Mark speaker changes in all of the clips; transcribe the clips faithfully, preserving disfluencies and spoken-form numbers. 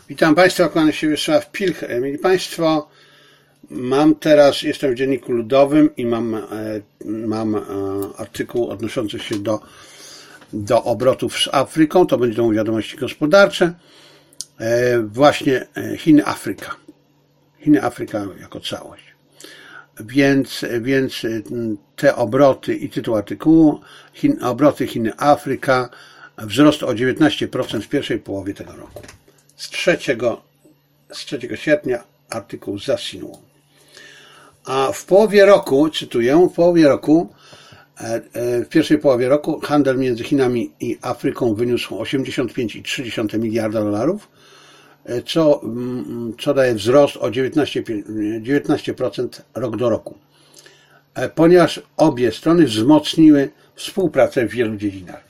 Speaker 1: Witam Państwa, kłaniam się Wiesław Pilch. Mili Państwo, mam teraz, jestem w Dzienniku Ludowym i mam, mam artykuł odnoszący się do, do obrotów z Afryką. To będą wiadomości gospodarcze. Właśnie Chiny, Afryka. Chiny, Afryka jako całość. Więc, więc te obroty i tytuł artykułu, Chin, obroty Chiny, Afryka, wzrost o dziewiętnaście procent w pierwszej połowie tego roku. Z trzeciego, z trzeciego sierpnia artykuł z Xinhua. A w połowie roku, cytuję, w połowie roku, w pierwszej połowie roku handel między Chinami i Afryką wyniósł osiemdziesiąt pięć przecinek trzy miliarda dolarów, co, co daje wzrost o dziewiętnaście procent rok do roku. Ponieważ obie strony wzmocniły współpracę w wielu dziedzinach.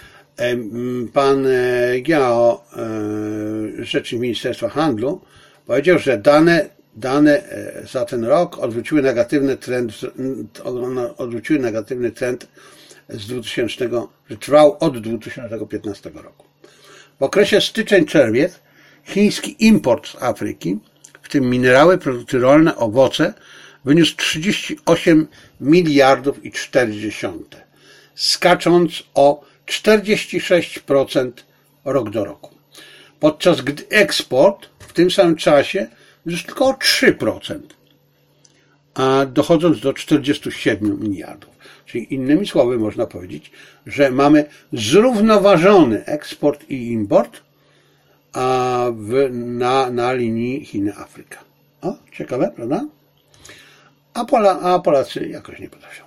Speaker 1: Pan Gao, rzecznik Ministerstwa Handlu, powiedział, że dane, dane za ten rok odwróciły negatywny trend, odwróciły negatywny trend z dwutysięcznego, że trwał od dwa tysiące piętnastego roku. W okresie styczeń-czerwiec chiński import z Afryki, w tym minerały, produkty rolne, owoce, wyniósł trzydzieści osiem miliardów i cztery dziesiąte, skacząc o czterdzieści sześć procent rok do roku. Podczas gdy eksport w tym samym czasie wzrósł tylko o trzy procent, a dochodząc do czterdziestu siedmiu miliardów. Czyli innymi słowy można powiedzieć, że mamy zrównoważony eksport i import a w, na, na linii Chiny-Afryka. O, ciekawe, prawda? A, Pola, a Polacy jakoś nie potrafią.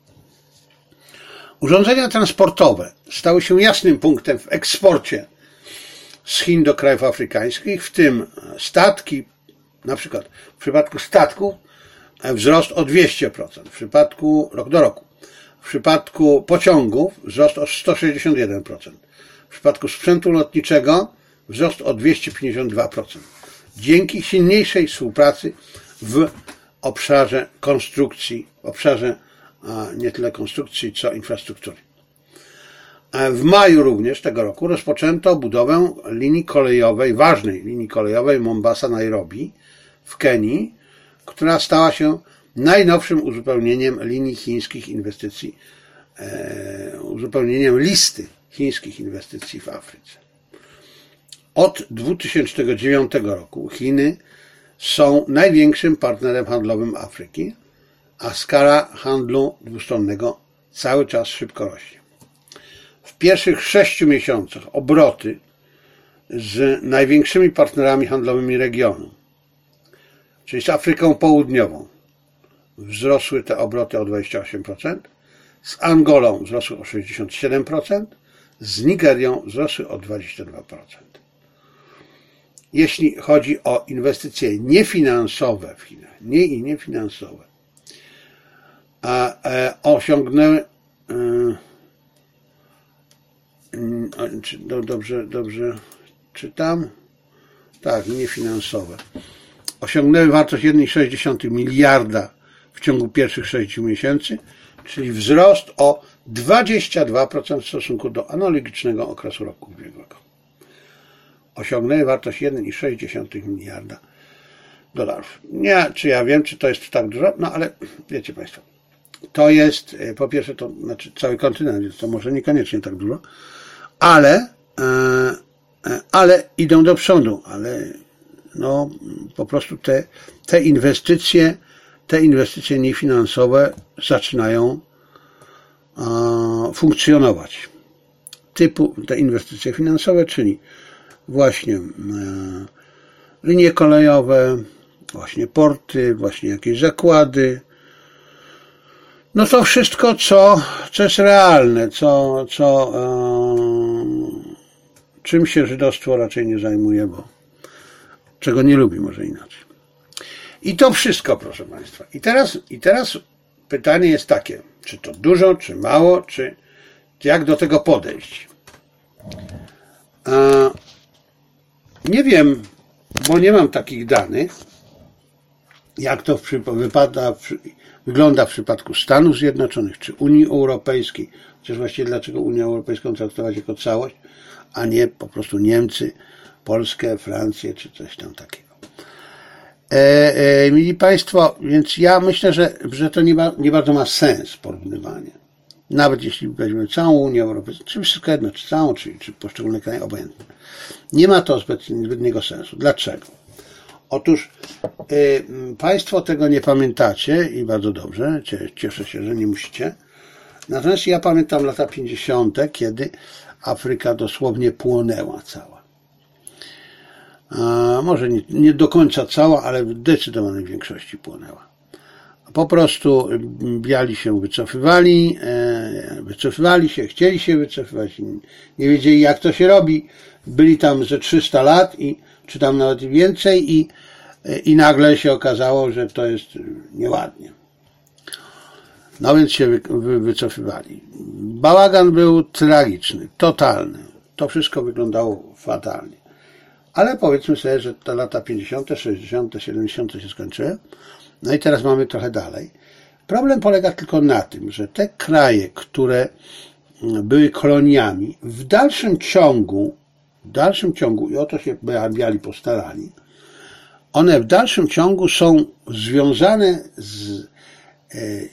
Speaker 1: Urządzenia transportowe stały się jasnym punktem w eksporcie z Chin do krajów afrykańskich, w tym statki, na przykład w przypadku statków wzrost o dwieście procent, w przypadku rok do roku, w przypadku pociągów wzrost o sto sześćdziesiąt jeden procent, w przypadku sprzętu lotniczego wzrost o dwieście pięćdziesiąt dwa procent. Dzięki silniejszej współpracy w obszarze konstrukcji, w obszarze a nie tyle konstrukcji, co infrastruktury. W maju również tego roku rozpoczęto budowę linii kolejowej, ważnej linii kolejowej Mombasa-Nairobi w Kenii, która stała się najnowszym uzupełnieniem linii chińskich inwestycji, e, uzupełnieniem listy chińskich inwestycji w Afryce. Od dwa tysiące dziewiątego roku Chiny są największym partnerem handlowym Afryki, a skala handlu dwustronnego cały czas szybko rośnie. W pierwszych sześciu miesiącach obroty z największymi partnerami handlowymi regionu, czyli z Afryką Południową, wzrosły te obroty o dwadzieścia osiem procent, z Angolą wzrosły o sześćdziesiąt siedem procent, z Nigerią wzrosły o dwadzieścia dwa procent. Jeśli chodzi o inwestycje niefinansowe w Chinach, nie i niefinansowe, a e, osiągnęły e, czy, do, dobrze, dobrze czytam? Tak, niefinansowe. Osiągnęły wartość jeden przecinek sześć miliarda w ciągu pierwszych sześciu miesięcy, czyli wzrost o dwadzieścia dwa procent w stosunku do analogicznego okresu roku ubiegłego. Osiągnęły wartość jeden przecinek sześć miliarda dolarów. Nie, czy ja wiem, czy to jest tak dużo, no ale wiecie Państwo, to jest, po pierwsze, to znaczy cały kontynent, więc to może niekoniecznie tak dużo, ale, ale idą do przodu, ale no po prostu te, te inwestycje, te inwestycje niefinansowe zaczynają funkcjonować. Typu te inwestycje finansowe, czyli właśnie linie kolejowe, właśnie porty, właśnie jakieś zakłady. No to wszystko, co, co jest realne, co, co, e, czym się żydostwo raczej nie zajmuje, bo czego nie lubi, może inaczej. I to wszystko, proszę Państwa. I teraz, i teraz pytanie jest takie, czy to dużo, czy mało, czy jak do tego podejść. E, nie wiem, bo nie mam takich danych, jak to wypada, wygląda w przypadku Stanów Zjednoczonych czy Unii Europejskiej, chociaż właściwie dlaczego Unię Europejską traktować jako całość, a nie po prostu Niemcy, Polskę, Francję, czy coś tam takiego. E, e, mili Państwo, więc ja myślę, że, że to nie, ba, nie bardzo ma sens porównywanie. Nawet jeśli weźmiemy całą Unię Europejską, czy wszystko jedno, czy całą, czy, czy poszczególne kraje, obojętne. Nie ma to zbytniego sensu. Dlaczego? Otóż y, Państwo tego nie pamiętacie i bardzo dobrze, cieszę się, że nie musicie. Natomiast ja pamiętam lata pięćdziesiąte, kiedy Afryka dosłownie płonęła cała. A może nie, nie do końca cała, ale w zdecydowanej większości płonęła. Po prostu biali się wycofywali, wycofywali się, chcieli się wycofywać, nie wiedzieli jak to się robi. Byli tam ze trzysta lat, i, czy tam nawet więcej i, i nagle się okazało, że to jest nieładnie. No więc się wy, wy, wycofywali. Bałagan był tragiczny, totalny. To wszystko wyglądało fatalnie. Ale powiedzmy sobie, że te lata pięćdziesiąte, sześćdziesiąte, siedemdziesiąte się skończyły. No i teraz mamy trochę dalej. Problem polega tylko na tym, że te kraje, które były koloniami, w dalszym ciągu, w dalszym ciągu, i o to się biali postarali, one w dalszym ciągu są związane z e, e,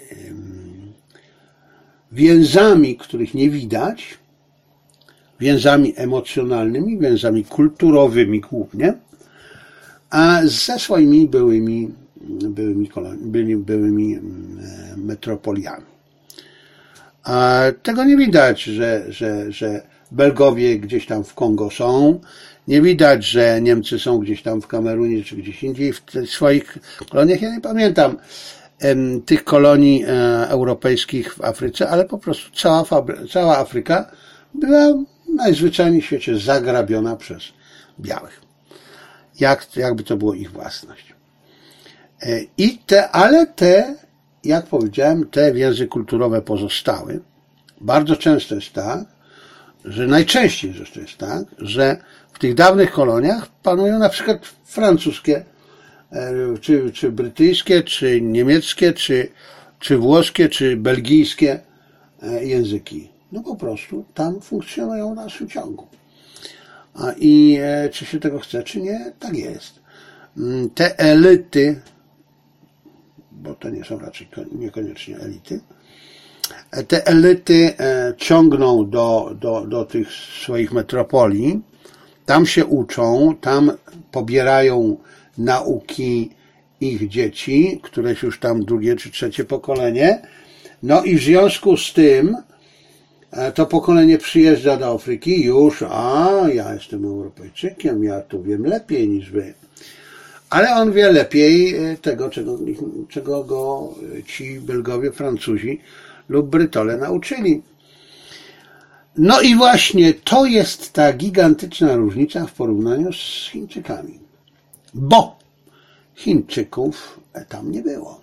Speaker 1: więzami, których nie widać, więzami emocjonalnymi, więzami kulturowymi głównie, a ze swoimi byłymi byłymi, byli, byłymi metropoliami. A tego nie widać, że, że, że Belgowie gdzieś tam w Kongo są, nie widać, że Niemcy są gdzieś tam w Kamerunie czy gdzieś indziej w tych swoich koloniach. Ja nie pamiętam em, tych kolonii e, europejskich w Afryce, ale po prostu cała, cała Afryka była najzwyczajniej w świecie zagrabiona przez białych. Jak, jakby to było ich własność. I te, ale te, jak powiedziałem, te więzy kulturowe pozostały. Bardzo często jest tak, że najczęściej zresztą jest tak, że w tych dawnych koloniach panują na przykład francuskie, czy, czy brytyjskie, czy niemieckie, czy, czy włoskie, czy belgijskie języki. No po prostu tam funkcjonują w dalszym ciągu. I czy się tego chce, czy nie, tak jest. Te elity, bo to nie są raczej niekoniecznie elity, te elity ciągną do, do, do tych swoich metropolii, tam się uczą, tam pobierają nauki ich dzieci, któreś już tam drugie czy trzecie pokolenie, no i w związku z tym to pokolenie przyjeżdża do Afryki już, a ja jestem Europejczykiem, ja tu wiem lepiej niż wy. Ale on wie lepiej tego, czego, czego go ci Belgowie, Francuzi lub Brytole nauczyli. No i właśnie to jest ta gigantyczna różnica w porównaniu z Chińczykami. Bo Chińczyków tam nie było.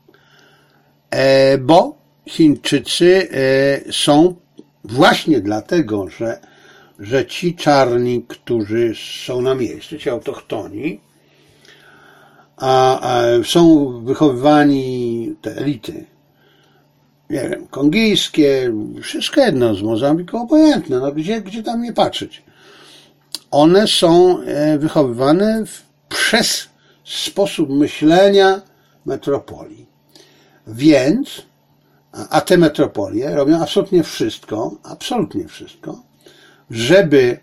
Speaker 1: E, bo Chińczycy e, są właśnie dlatego, że, że ci czarni, którzy są na miejscu, ci autochtoni, a, a są wychowywani te elity, nie wiem, kongijskie, wszystko jedno, z Mozambiku, obojętne, no gdzie, gdzie tam nie patrzeć. One są wychowywane w, przez sposób myślenia metropolii. Więc, a te metropolie robią absolutnie wszystko, absolutnie wszystko, żeby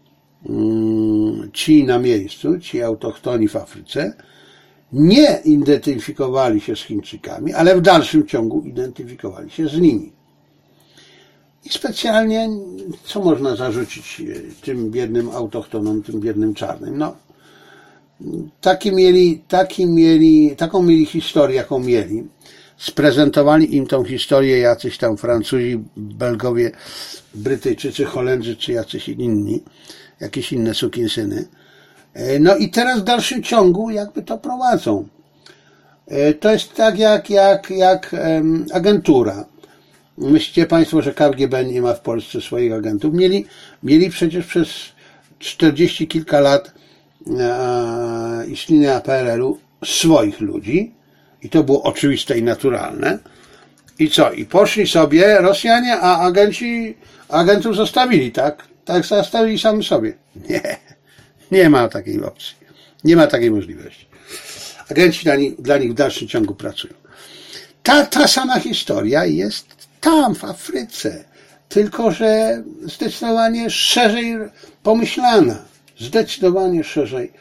Speaker 1: ci na miejscu, ci autochtoni w Afryce, nie identyfikowali się z Chińczykami, ale w dalszym ciągu identyfikowali się z nimi. I specjalnie, co można zarzucić tym biednym autochtonom, tym biednym czarnym? No, taki mieli, taki mieli, taką mieli historię, jaką mieli. Sprezentowali im tą historię jacyś tam Francuzi, Belgowie, Brytyjczycy, Holendrzy, czy jacyś inni, jakieś inne sukinsyny. No i teraz w dalszym ciągu jakby to prowadzą. To jest tak jak, jak, jak agentura. Myślicie Państwo, że K G B nie ma w Polsce swoich agentów? Mieli, mieli przecież przez czterdzieści kilka lat e, istnienia P R L u swoich ludzi i to było oczywiste i naturalne. I co? I poszli sobie Rosjanie, a agenci agentów zostawili, tak? Tak zostawili sami sobie. Nie. Nie ma takiej opcji. Nie ma takiej możliwości. Agenci dla nich, dla nich w dalszym ciągu pracują. Ta, ta sama historia jest tam, w Afryce. Tylko że zdecydowanie szerzej pomyślana. Zdecydowanie szerzej.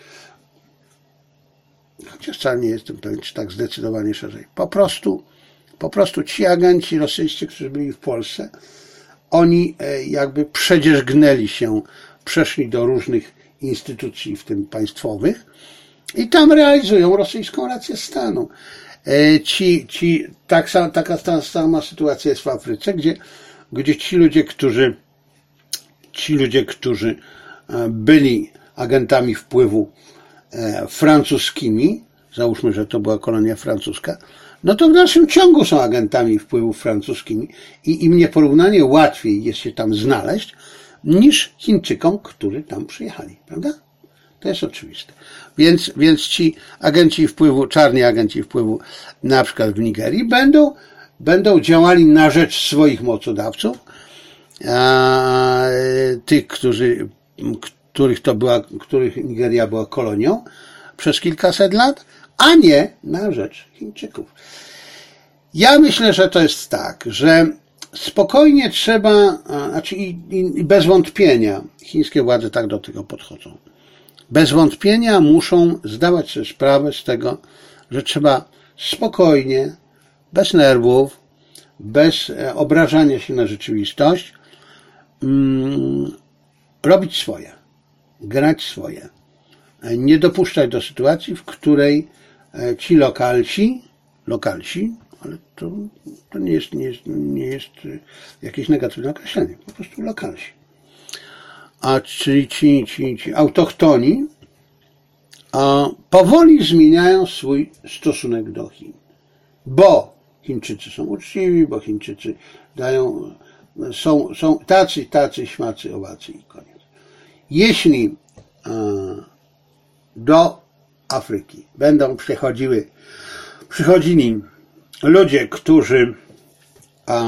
Speaker 1: Chociaż wcale nie jestem pewien, czy tak zdecydowanie szerzej. Po prostu, po prostu ci agenci rosyjscy, którzy byli w Polsce, oni jakby przedzierzgnęli się, przeszli do różnych instytucji, w tym państwowych, i tam realizują rosyjską rację stanu. Ci, ci, tak, taka ta sama sytuacja jest w Afryce, gdzie, gdzie ci ludzie, którzy, ci ludzie, którzy byli agentami wpływu francuskimi, załóżmy, że to była kolonia francuska, no to w dalszym ciągu są agentami wpływów francuskimi i im nieporównanie łatwiej jest się tam znaleźć, niż Chińczykom, którzy tam przyjechali, prawda? To jest oczywiste. Więc, więc ci agenci wpływu, czarni agenci wpływu, na przykład w Nigerii, będą, będą działali na rzecz swoich mocodawców, a, tych, którzy, których to była, których Nigeria była kolonią przez kilkaset lat, a nie na rzecz Chińczyków. Ja myślę, że to jest tak, że spokojnie trzeba, znaczy i, i bez wątpienia chińskie władze tak do tego podchodzą. Bez wątpienia muszą zdawać sobie sprawę z tego, że trzeba spokojnie, bez nerwów, bez obrażania się na rzeczywistość, mm, robić swoje, grać swoje. Nie dopuszczać do sytuacji, w której ci lokalsi, lokalsi, ale to, to nie jest, nie jest, nie jest jakieś negatywne określenie, po prostu lokalsi. A czyli ci, ci, ci autochtoni a powoli zmieniają swój stosunek do Chin. Bo Chińczycy są uczciwi, bo Chińczycy dają, są, są tacy, tacy, śmacy, owacy i koniec. Jeśli a, do Afryki będą przychodziły, przychodzili ludzie, którzy a,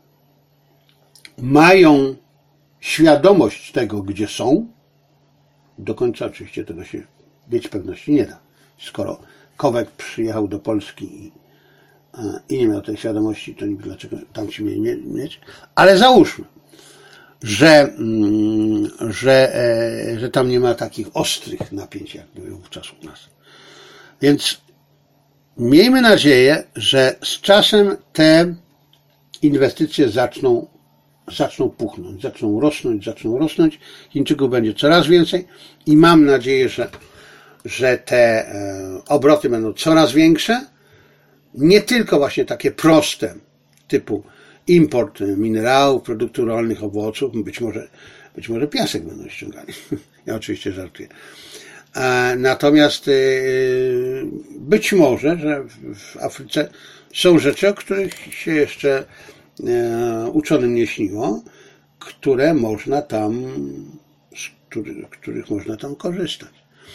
Speaker 1: mają świadomość tego, gdzie są, do końca oczywiście tego się mieć pewności nie da. Skoro Kowek przyjechał do Polski i, i nie miał tej świadomości, to niby dlaczego tam ci mieli mieć. Ale załóżmy, że, że, że tam nie ma takich ostrych napięć, jak były wówczas u nas. Więc miejmy nadzieję, że z czasem te inwestycje zaczną zaczną puchnąć, zaczną rosnąć, zaczną rosnąć. Chińczyków będzie coraz więcej i mam nadzieję, że, że te obroty będą coraz większe. Nie tylko właśnie takie proste, typu import minerałów, produktów rolnych, owoców, być może, być może piasek będą ściągali. Ja oczywiście żartuję. Natomiast być może, że w Afryce są rzeczy, o których się jeszcze uczonym nie śniło, które można tam, z których, których można tam korzystać.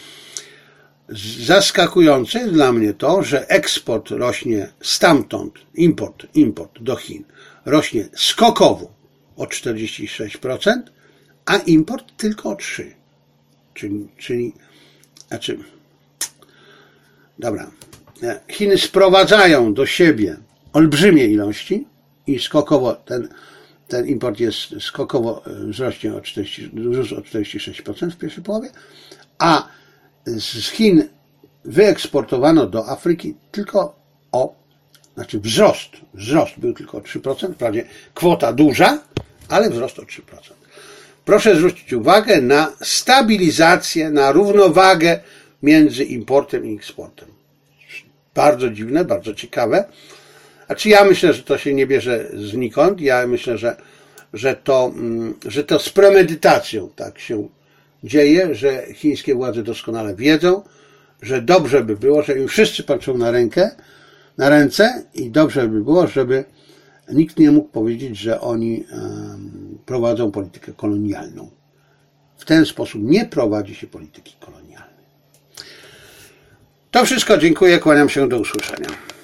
Speaker 1: Zaskakujące jest dla mnie to, że eksport rośnie stamtąd, import, import do Chin rośnie skokowo o czterdzieści sześć procent, a import tylko o trzy procent. Czyli, czyli, znaczy, dobra, Chiny sprowadzają do siebie olbrzymie ilości i skokowo ten, ten import jest skokowo wzrośnie o czterdzieści, o czterdzieści sześć procent w pierwszej połowie, a z Chin wyeksportowano do Afryki tylko o, znaczy wzrost, wzrost był tylko o trzy procent, wprawdzie kwota duża, ale wzrost o trzy procent. Proszę zwrócić uwagę na stabilizację, na równowagę między importem i eksportem. Bardzo dziwne, bardzo ciekawe. Znaczy ja myślę, że to się nie bierze znikąd. Ja myślę, że, że, to, że to z premedytacją tak się dzieje, że chińskie władze doskonale wiedzą, że dobrze by było, że im wszyscy patrzą na rękę, na ręce i dobrze by było, żeby nikt nie mógł powiedzieć, że oni um, prowadzą politykę kolonialną. W ten sposób nie prowadzi się polityki kolonialnej. To wszystko. Dziękuję. Kłaniam się. Do usłyszenia.